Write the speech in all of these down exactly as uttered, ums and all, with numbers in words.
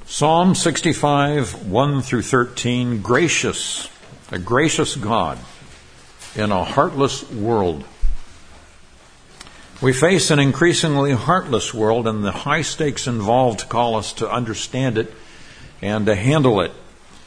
Psalm sixty-five, one through thirteen, gracious, a gracious God in a heartless world. We face an increasingly heartless world, and the high stakes involved call us to understand it and to handle it.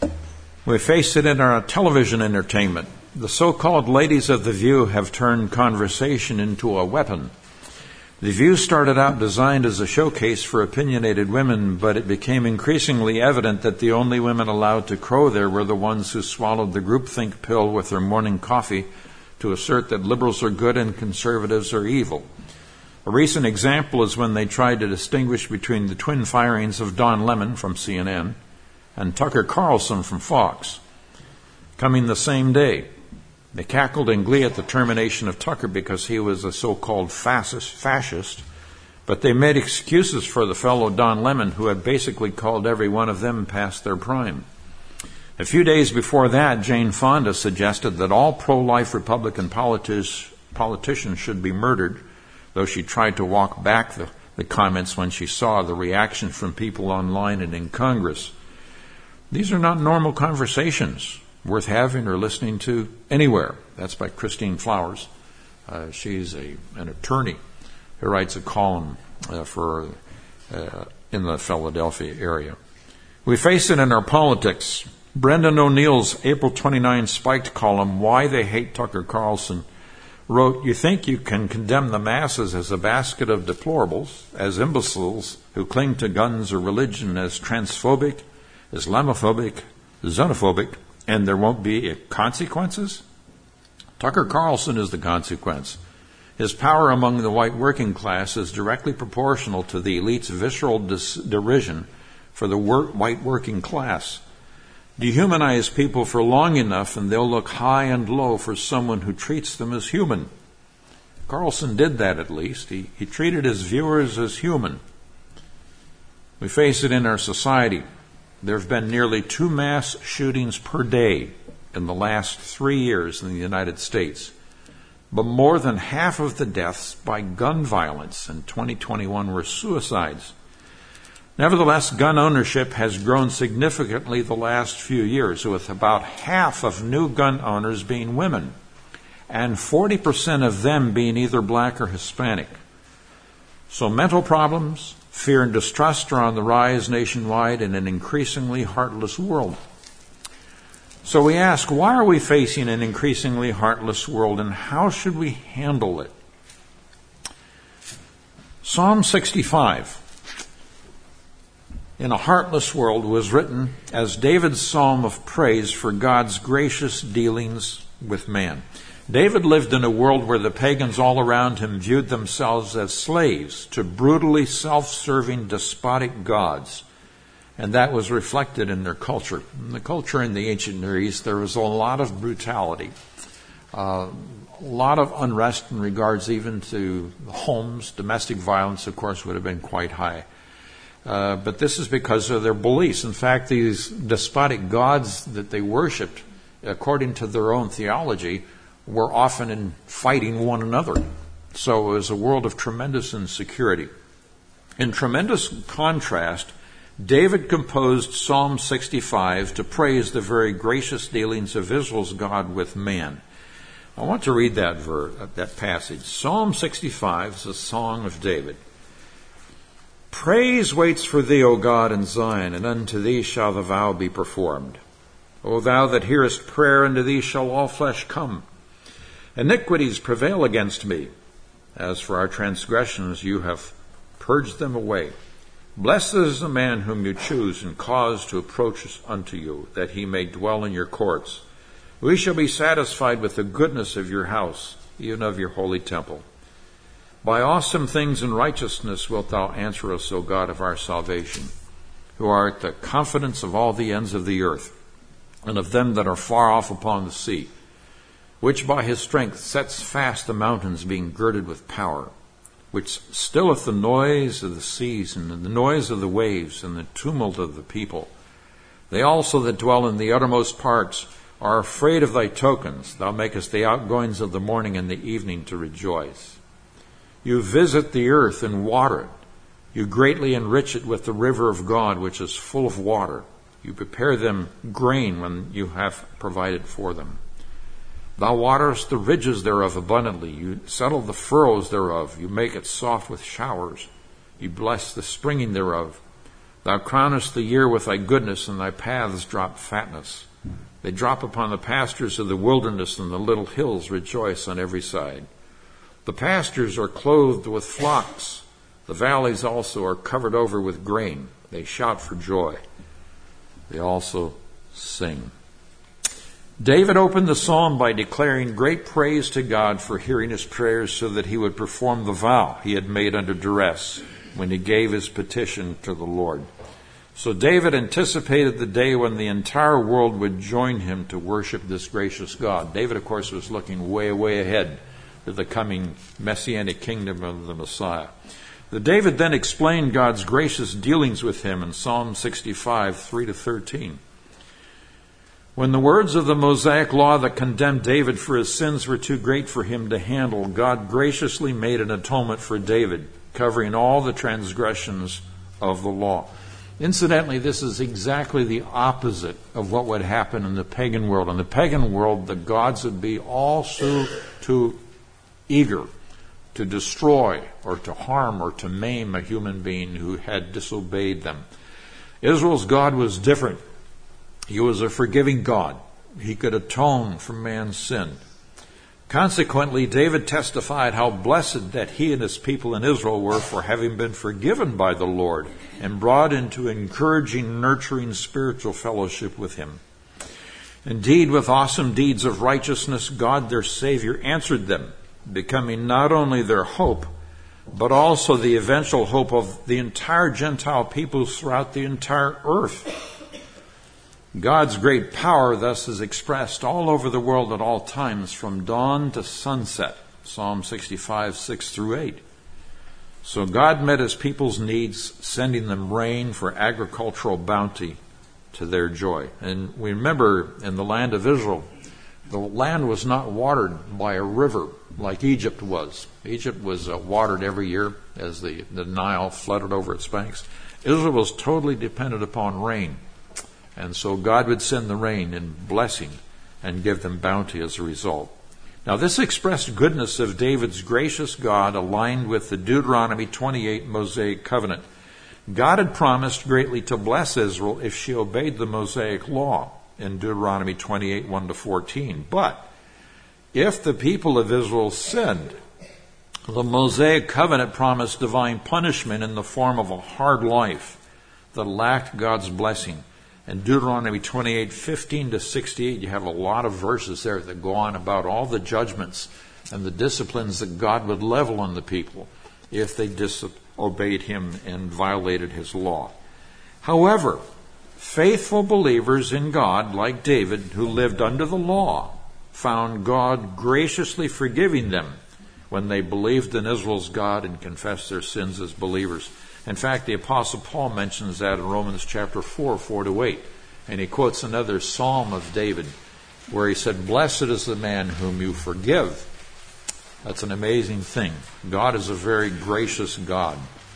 We face it in our television entertainment. The so-called ladies of The View have turned conversation into a weapon. The View started out designed as a showcase for opinionated women, but it became increasingly evident that the only women allowed to crow there were the ones who swallowed the groupthink pill with their morning coffee to assert that liberals are good and conservatives are evil. A recent example is when they tried to distinguish between the twin firings of Don Lemon from C N N and Tucker Carlson from Fox, coming the same day. They cackled in glee at the termination of Tucker because he was a so-called fascist, fascist, but they made excuses for the fellow Don Lemon, who had basically called every one of them past their prime. A few days before that, Jane Fonda suggested that all pro-life Republican politis, politicians should be murdered, though she tried to walk back the, the comments when she saw the reaction from people online and in Congress. These are not normal conversations worth having or listening to anywhere. That's by Christine Flowers. Uh, she's a, an attorney who writes a column uh, for uh, in the Philadelphia area. We face it in our politics. Brendan O'Neill's April twenty-ninth spiked column, Why They Hate Tucker Carlson, wrote, You think you can condemn the masses as a basket of deplorables, as imbeciles who cling to guns or religion, as transphobic, Islamophobic, xenophobic, and there won't be consequences? Tucker Carlson is the consequence. His power among the white working class is directly proportional to the elite's visceral dis- derision for the work- white working class. Dehumanize people for long enough and they'll look high and low for someone who treats them as human. Carlson did that at least. He, he treated his viewers as human. We face it in our society. There have been nearly two mass shootings per day in the last three years in the United States. But more than half of the deaths by gun violence in twenty twenty-one were suicides. Nevertheless, gun ownership has grown significantly the last few years, with about half of new gun owners being women, and forty percent of them being either black or Hispanic. So mental problems, fear and distrust are on the rise nationwide in an increasingly heartless world. So we ask, why are we facing an increasingly heartless world, and how should we handle it? Psalm sixty-five, in a heartless world, was written as David's psalm of praise for God's gracious dealings with man. David lived in a world where the pagans all around him viewed themselves as slaves to brutally self-serving despotic gods, and that was reflected in their culture. In the culture in the ancient Near East, there was a lot of brutality, uh, a lot of unrest in regards even to homes. Domestic violence, of course, would have been quite high. Uh, but this is because of their beliefs. In fact, these despotic gods that they worshipped, according to their own theology, were often in fighting one another. So it was a world of tremendous insecurity. In tremendous contrast, David composed Psalm sixty-five to praise the very gracious dealings of Israel's God with man. I want to read that verse, that passage. Psalm sixty-five is a song of David. Praise waits for thee, O God, in Zion, and unto thee shall the vow be performed. O thou that hearest prayer, unto thee shall all flesh come. Iniquities prevail against me. As for our transgressions, you have purged them away. Blessed is the man whom you choose and cause to approach unto you, that he may dwell in your courts. We shall be satisfied with the goodness of your house, even of your holy temple. By awesome things in righteousness wilt thou answer us, O God of our salvation, who art the confidence of all the ends of the earth, and of them that are far off upon the sea, which by his strength sets fast the mountains, being girded with power, which stilleth the noise of the seas, and the noise of the waves, and the tumult of the people. They also that dwell in the uttermost parts are afraid of thy tokens. Thou makest the outgoings of the morning and the evening to rejoice. You visit the earth and water it. You greatly enrich it with the river of God, which is full of water. You prepare them grain when you have provided for them. Thou waterest the ridges thereof abundantly. You settle the furrows thereof. You make it soft with showers. You bless the springing thereof. Thou crownest the year with thy goodness, and thy paths drop fatness. They drop upon the pastures of the wilderness, and the little hills rejoice on every side. The pastures are clothed with flocks. The valleys also are covered over with grain. They shout for joy. They also sing. David opened the psalm by declaring great praise to God for hearing his prayers so that he would perform the vow he had made under duress when he gave his petition to the Lord. So David anticipated the day when the entire world would join him to worship this gracious God. David, of course, was looking way, way ahead to the coming messianic kingdom of the Messiah. The David then explained God's gracious dealings with him in Psalm sixty-five, three to thirteen. When the words of the Mosaic law that condemned David for his sins were too great for him to handle, God graciously made an atonement for David, covering all the transgressions of the law. Incidentally, this is exactly the opposite of what would happen in the pagan world. In the pagan world, the gods would be all so too eager to destroy or to harm or to maim a human being who had disobeyed them. Israel's God was different. He was a forgiving God. He could atone for man's sin. Consequently, David testified how blessed that he and his people in Israel were for having been forgiven by the Lord and brought into encouraging, nurturing spiritual fellowship with him. Indeed, with awesome deeds of righteousness, God, their Savior, answered them, becoming not only their hope, but also the eventual hope of the entire Gentile peoples throughout the entire earth. God's great power thus is expressed all over the world at all times, from dawn to sunset. Psalm sixty-five, six through eight. So God met his people's needs, sending them rain for agricultural bounty to their joy. And we remember in the land of Israel, the land was not watered by a river like Egypt was. Egypt was uh, watered every year as the, the Nile flooded over its banks. Israel was totally dependent upon rain. And so God would send the rain in blessing and give them bounty as a result. Now, this expressed goodness of David's gracious God aligned with the Deuteronomy twenty-eight Mosaic covenant. God had promised greatly to bless Israel if she obeyed the Mosaic law in Deuteronomy twenty-eight, one to fourteen. But if the people of Israel sinned, the Mosaic covenant promised divine punishment in the form of a hard life that lacked God's blessing. In Deuteronomy twenty-eight, fifteen to sixty-eight, you have a lot of verses there that go on about all the judgments and the disciplines that God would level on the people if they disobeyed him and violated his law. However, faithful believers in God, like David, who lived under the law, found God graciously forgiving them when they believed in Israel's God and confessed their sins as believers. In fact, the Apostle Paul mentions that in Romans chapter four, four to eight. And he quotes another psalm of David where he said, "Blessed is the man whom you forgive." That's an amazing thing. God is a very gracious God.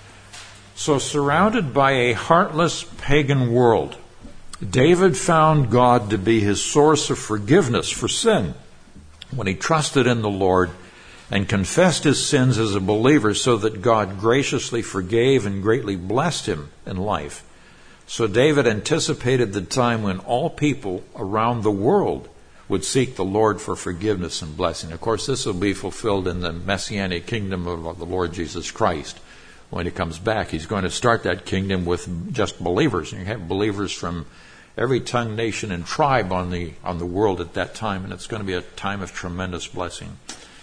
So surrounded by a heartless pagan world, David found God to be his source of forgiveness for sin when he trusted in the Lord and confessed his sins as a believer, so that God graciously forgave and greatly blessed him in life. So David anticipated the time when all people around the world would seek the Lord for forgiveness and blessing. Of course, this will be fulfilled in the messianic kingdom of the Lord Jesus Christ. When he comes back, he's going to start that kingdom with just believers. And you have believers from every tongue, nation, and tribe on the on the world at that time, and it's going to be a time of tremendous blessing.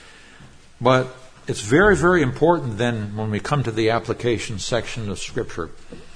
But it's very, very important then when we come to the application section of Scripture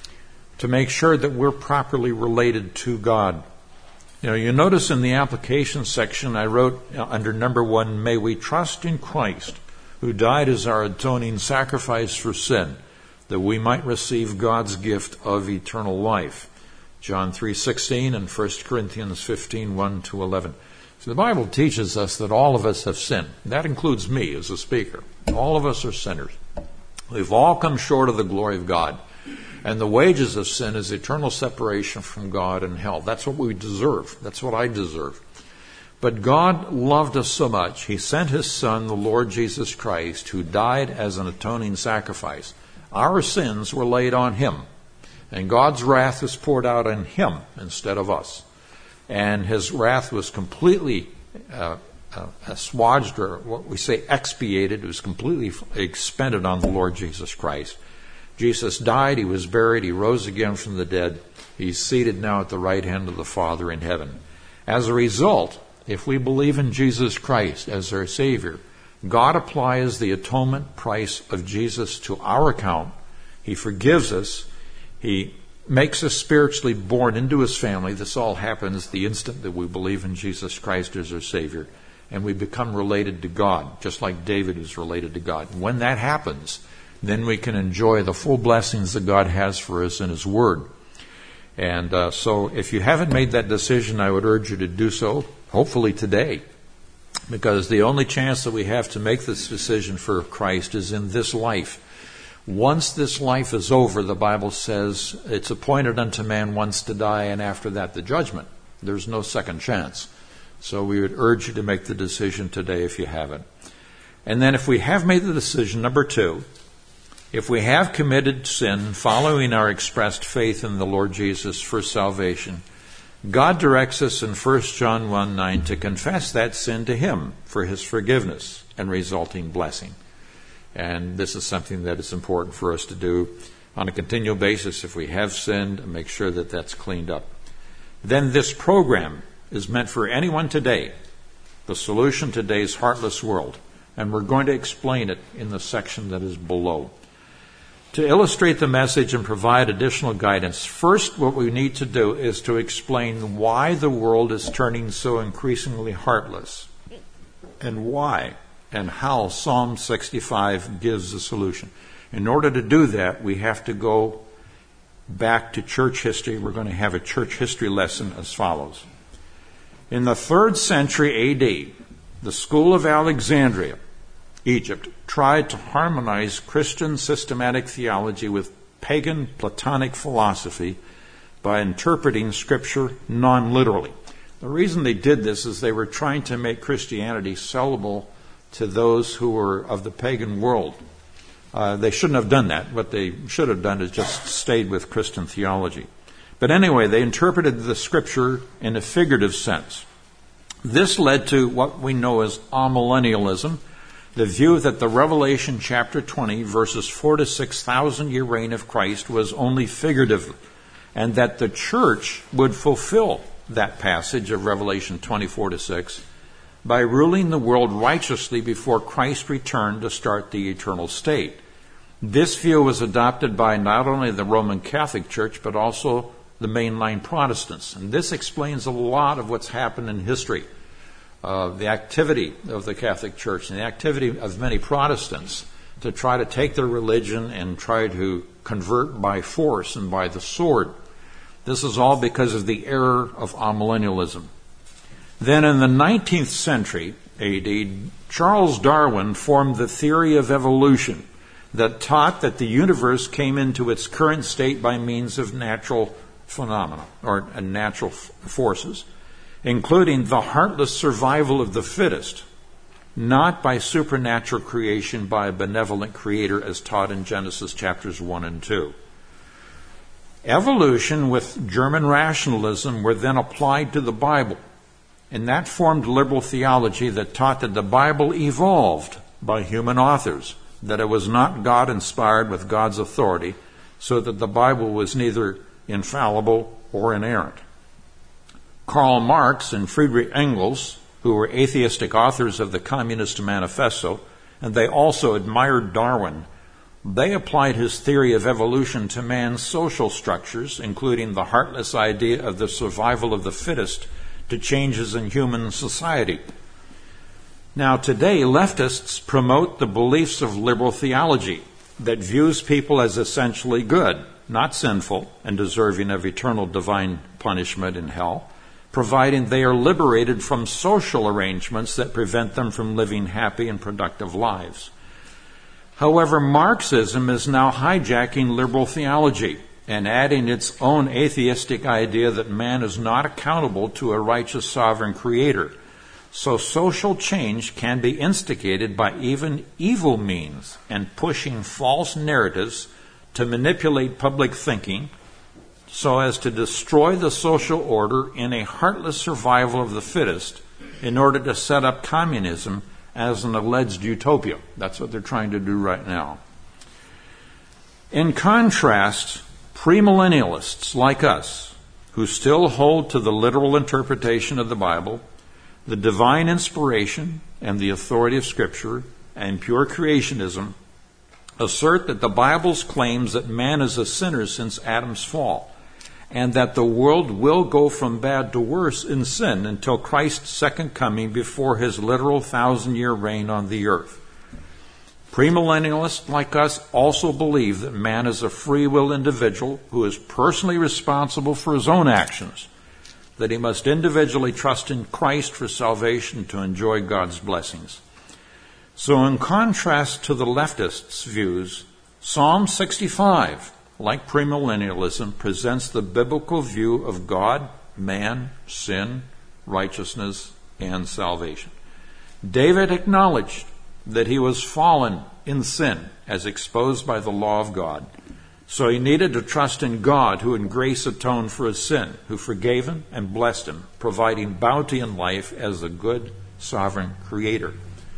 to make sure that we're properly related to God. You know, you notice in the application section I wrote under number one, "May we trust in Christ, who died as our atoning sacrifice for sin, that we might receive God's gift of eternal life." John three sixteen and First Corinthians fifteen, one to eleven. So the Bible teaches us that all of us have sinned. That includes me as a speaker. All of us are sinners. We've all come short of the glory of God. And the wages of sin is eternal separation from God and hell. That's what we deserve. That's what I deserve. But God loved us so much, He sent His Son, the Lord Jesus Christ, who died as an atoning sacrifice. Our sins were laid on Him, and God's wrath was poured out on Him instead of us. And His wrath was completely uh, uh, assuaged, or what we say expiated. It was completely expended on the Lord Jesus Christ. Jesus died, He was buried, He rose again from the dead. He's seated now at the right hand of the Father in heaven. As a result, if we believe in Jesus Christ as our Savior, God applies the atonement price of Jesus to our account. He forgives us. He makes us spiritually born into His family. This all happens the instant that we believe in Jesus Christ as our Savior. And we become related to God, just like David is related to God. And when that happens, then we can enjoy the full blessings that God has for us in His Word. And uh, so if you haven't made that decision, I would urge you to do so, hopefully today. Because the only chance that we have to make this decision for Christ is in this life. Once this life is over, the Bible says it's appointed unto man once to die, and after that the judgment. There's no second chance. So we would urge you to make the decision today if you haven't. And then if we have made the decision, number two, if we have committed sin following our expressed faith in the Lord Jesus for salvation, God directs us in First John one nine to confess that sin to Him for His forgiveness and resulting blessing. And this is something that is important for us to do on a continual basis if we have sinned, and make sure that that's cleaned up. Then this program is meant for anyone today, the solution to today's heartless world. And we're going to explain it in the section that is below. To illustrate the message and provide additional guidance, first what we need to do is to explain why the world is turning so increasingly heartless, and why and how Psalm sixty-five gives the solution. In order to do that, we have to go back to church history. We're going to have a church history lesson as follows. In the third century A D, the school of Alexandria, Egypt, tried to harmonize Christian systematic theology with pagan Platonic philosophy by interpreting Scripture non-literally. The reason they did this is they were trying to make Christianity sellable to those who were of the pagan world. Uh, they shouldn't have done that. What they should have done is just stayed with Christian theology. But anyway, they interpreted the Scripture in a figurative sense. This led to what we know as amillennialism, the view that the Revelation chapter twenty, verses four to six thousand year reign of Christ was only figurative, and that the church would fulfill that passage of Revelation twenty-four to six by ruling the world righteously before Christ returned to start the eternal state. This view was adopted by not only the Roman Catholic Church, but also the mainline Protestants. And this explains a lot of what's happened in history. Uh, the activity of the Catholic Church and the activity of many Protestants to try to take their religion and try to convert by force and by the sword. This is all because of the error of amillennialism. Then in the nineteenth century A D, Charles Darwin formed the theory of evolution that taught that the universe came into its current state by means of natural phenomena or uh, natural f- forces, including the heartless survival of the fittest, not by supernatural creation by a benevolent creator as taught in Genesis chapters one and two. Evolution with German rationalism were then applied to the Bible, and that formed liberal theology that taught that the Bible evolved by human authors, that it was not God-inspired with God's authority, so that the Bible was neither infallible or inerrant. Karl Marx and Friedrich Engels, who were atheistic authors of the Communist Manifesto, and they also admired Darwin, they applied his theory of evolution to man's social structures, including the heartless idea of the survival of the fittest, to changes in human society. Now, today, leftists promote the beliefs of liberal theology that views people as essentially good, not sinful, and deserving of eternal divine punishment in hell, providing they are liberated from social arrangements that prevent them from living happy and productive lives. However, Marxism is now hijacking liberal theology and adding its own atheistic idea that man is not accountable to a righteous sovereign creator. So social change can be instigated by even evil means and pushing false narratives to manipulate public thinking so as to destroy the social order in a heartless survival of the fittest in order to set up communism as an alleged utopia. That's what they're trying to do right now. In contrast, premillennialists like us, who still hold to the literal interpretation of the Bible, the divine inspiration and the authority of Scripture, and pure creationism, assert that the Bible's claims that man is a sinner since Adam's fall, and that the world will go from bad to worse in sin until Christ's second coming before his literal thousand-year reign on the earth. Premillennialists like us also believe that man is a free will individual who is personally responsible for his own actions, that he must individually trust in Christ for salvation to enjoy God's blessings. So in contrast to the leftists' views, Psalm sixty-five, like premillennialism, presents the biblical view of God, man, sin, righteousness, and salvation. David acknowledged that he was fallen in sin as exposed by the law of God. So he needed to trust in God, who in grace atoned for his sin, who forgave him and blessed him, providing bounty in life as a good, sovereign creator.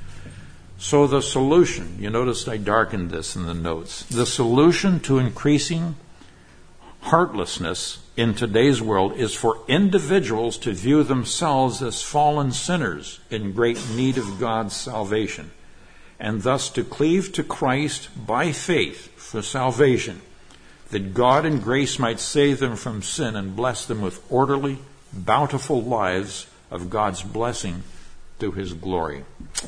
So the solution, you noticed I darkened this in the notes, the solution to increasing heartlessness in today's world is for individuals to view themselves as fallen sinners in great need of God's salvation, and thus to cleave to Christ by faith for salvation, that God in grace might save them from sin and bless them with orderly, bountiful lives of God's blessing through his glory.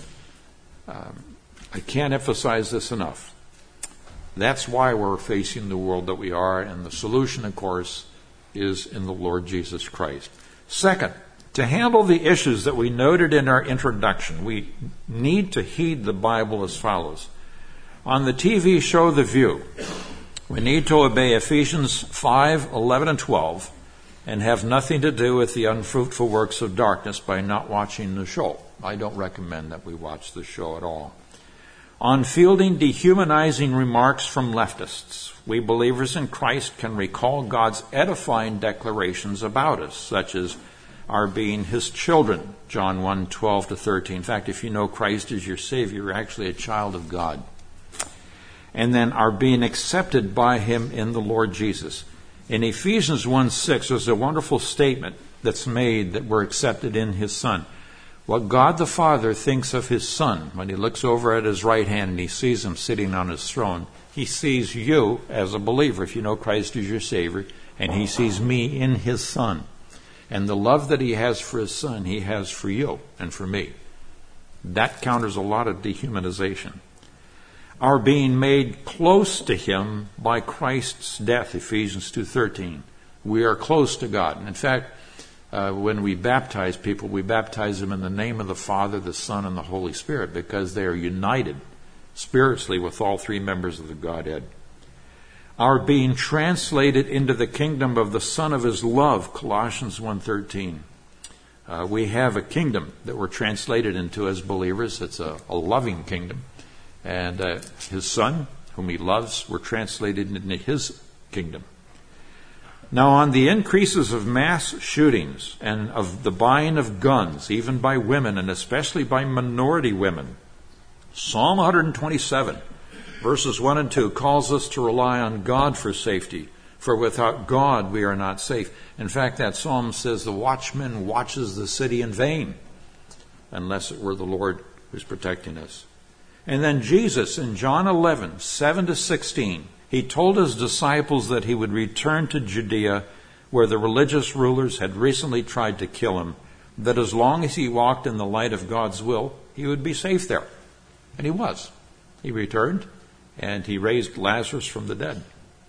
Um, I can't emphasize this enough. That's why we're facing the world that we are, and the solution, of course, is in the Lord Jesus Christ. Second, to handle the issues that we noted in our introduction, we need to heed the Bible as follows. On the T V show The View, we need to obey Ephesians five, eleven, and twelve and have nothing to do with the unfruitful works of darkness by not watching the show. I don't recommend that we watch the show at all. On fielding dehumanizing remarks from leftists, we believers in Christ can recall God's edifying declarations about us, such as our being his children, John one, twelve to thirteen. In fact, if you know Christ as your Savior, you're actually a child of God. And then are being accepted by him in the Lord Jesus. In Ephesians one six, there's a wonderful statement that's made that we're accepted in his Son. What God the Father thinks of his Son when he looks over at his right hand and he sees him sitting on his throne, he sees you as a believer, if you know Christ as your Savior, and he sees me in his Son. And the love that he has for his Son, he has for you and for me. That counters a lot of dehumanization. Are being made close to him by Christ's death, Ephesians two thirteen. We are close to God. And in fact, uh, when we baptize people, we baptize them in the name of the Father, the Son, and the Holy Spirit, because they are united spiritually with all three members of the Godhead. Are being translated into the kingdom of the Son of his love, Colossians one thirteen. Uh, we have a kingdom that we're translated into as believers. It's a, a loving kingdom. And uh, his Son, whom he loves, were translated into his kingdom. Now, on the increases of mass shootings and of the buying of guns, even by women and especially by minority women, Psalm one twenty-seven, verses one and two, calls us to rely on God for safety, for without God we are not safe. In fact, that psalm says the watchman watches the city in vain, unless it were the Lord who's protecting us. And then Jesus in John eleven, seven to sixteen, he told his disciples that he would return to Judea, where the religious rulers had recently tried to kill him, that as long as he walked in the light of God's will, he would be safe there. And he was. He returned, and he raised Lazarus from the dead.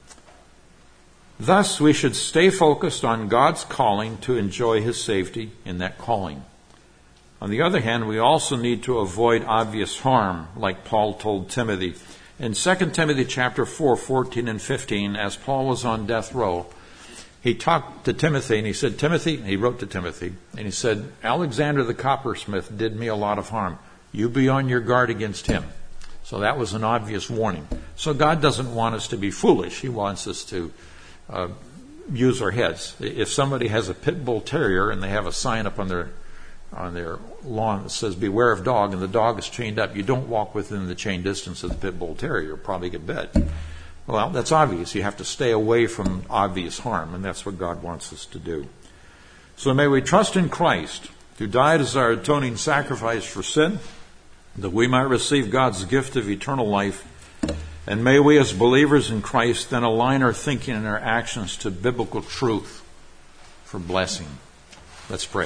Thus, we should stay focused on God's calling to enjoy his safety in that calling. On the other hand, we also need to avoid obvious harm, like Paul told Timothy. In Second Timothy chapter four, fourteen and fifteen, as Paul was on death row, he talked to Timothy and he said, Timothy, he wrote to Timothy, and he said, Alexander the coppersmith did me a lot of harm. You be on your guard against him. So that was an obvious warning. So God doesn't want us to be foolish. He wants us to uh, use our heads. If somebody has a pit bull terrier and they have a sign up on their on their lawn that says, beware of dog, and the dog is chained up, you don't walk within the chain distance of the pit bull terrier. You'll probably get bit. Well, that's obvious. You have to stay away from obvious harm, and that's what God wants us to do. So may we trust in Christ, who died as our atoning sacrifice for sin, that we might receive God's gift of eternal life. And may we as believers in Christ then align our thinking and our actions to biblical truth for blessing. Let's pray.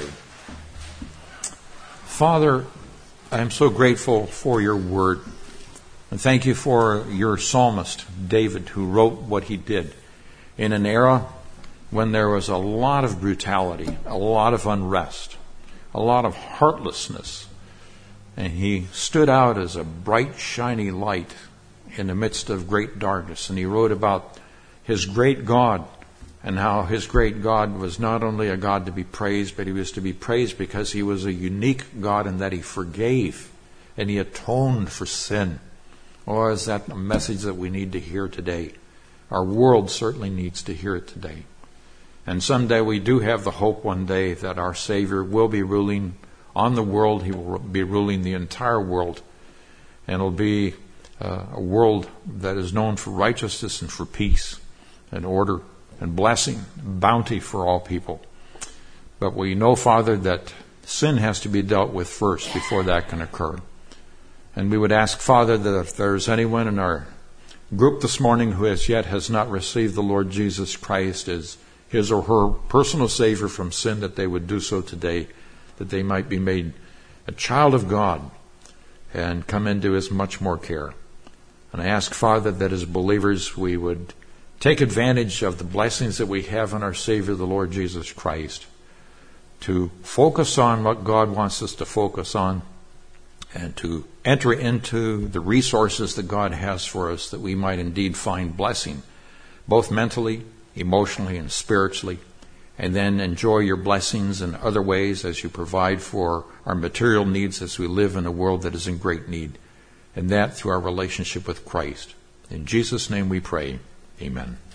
Father, I am so grateful for your word. And thank you for your psalmist, David, who wrote what he did in an era when there was a lot of brutality, a lot of unrest, a lot of heartlessness. And he stood out as a bright, shiny light in the midst of great darkness. And he wrote about his great God and how his great God was not only a God to be praised, but he was to be praised because he was a unique God in that he forgave and he atoned for sin. Or is that a message that we need to hear today? Our world certainly needs to hear it today. And someday we do have the hope one day that our Savior will be ruling on the world. He will be ruling the entire world. And it'll be uh, a world that is known for righteousness and for peace and order and blessing, bounty for all people. But we know, Father, that sin has to be dealt with first before that can occur. And we would ask, Father, that if there's anyone in our group this morning who as yet has not received the Lord Jesus Christ as his or her personal Savior from sin, that they would do so today, that they might be made a child of God and come into his much more care. And I ask, Father, that as believers we would take advantage of the blessings that we have in our Savior, the Lord Jesus Christ, to focus on what God wants us to focus on and to enter into the resources that God has for us, that we might indeed find blessing, both mentally, emotionally, and spiritually, and then enjoy your blessings in other ways as you provide for our material needs as we live in a world that is in great need, and that through our relationship with Christ. In Jesus' name we pray. Amen.